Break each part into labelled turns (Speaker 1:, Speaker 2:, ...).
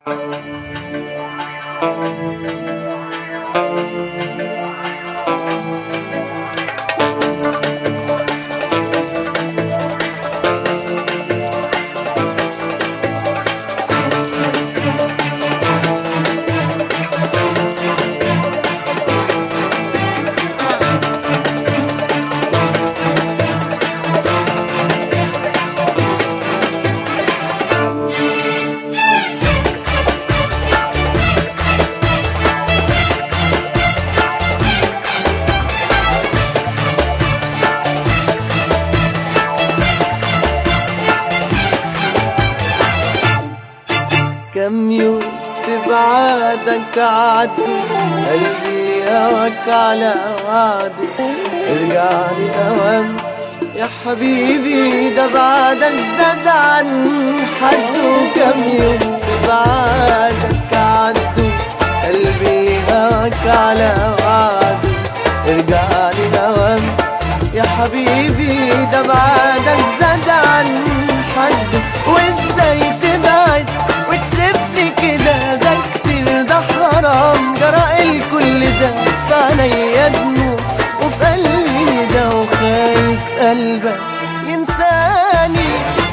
Speaker 1: كم يوم في بعادك عدوا، قلبي هواك على وعده، ارجعلي اوام يا حبيبي، ده بعدك زاد عن حده. كم يوم في بعادك عدوا، قلبي هواك على وعده، ارجعلي اوام يا حبيبي، ده بعدك زاد عن حده. وازاي تبعد وتسيبني كده، ده كتير، ده حرام، جرى الكل ده في عينيا دموع وفي قلبي ده، وخايف قلبك ينساني.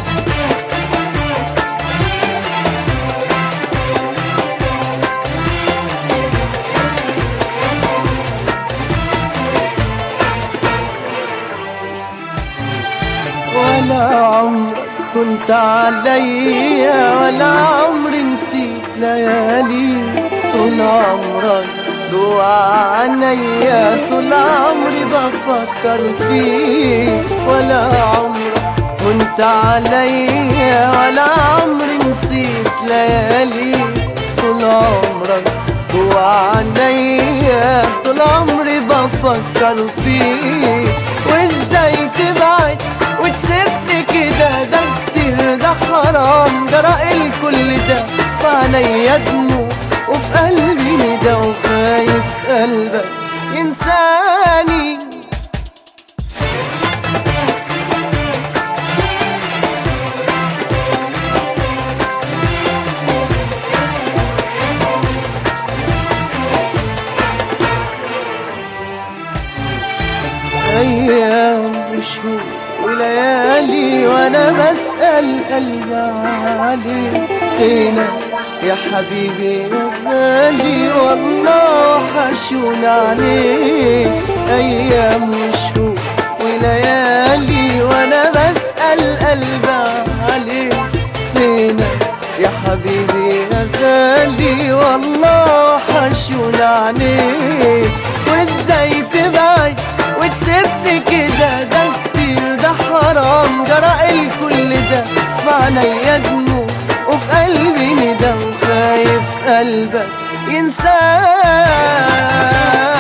Speaker 1: ولا عمرك كنت عليا، ولا عمري نسيت ليالي، طول عمرك جوا عينيا، طول عمري بفكر فيك. ولا عمرك كنت عليا، ولا عمري نسيت ليالي، طول عمرك جوا عينيا، طول عمري بفكر فيك. وازاي تبعد وتسيبني كده، ده كتير، ده حرام، جرى الكل ده في عينيا دموع وفي قلبي ندى، وخايف قلبك ينساني. أيام وشهور وليالي وانا بسأل قلبي عليك، فينك يا حبيبي يا غالي، والله حشون عليك. ايام وشهور وليالي وانا بسأل قلبي عليك، فينك يا حبيبي يا غالي، والله حشون عليك. وازاي تبعد وتسيبني كده، ده كتير، ده حرام، جرى الكل ده في عينيا دموع وفي قلبي ندى، وخايف قلبك ينساني.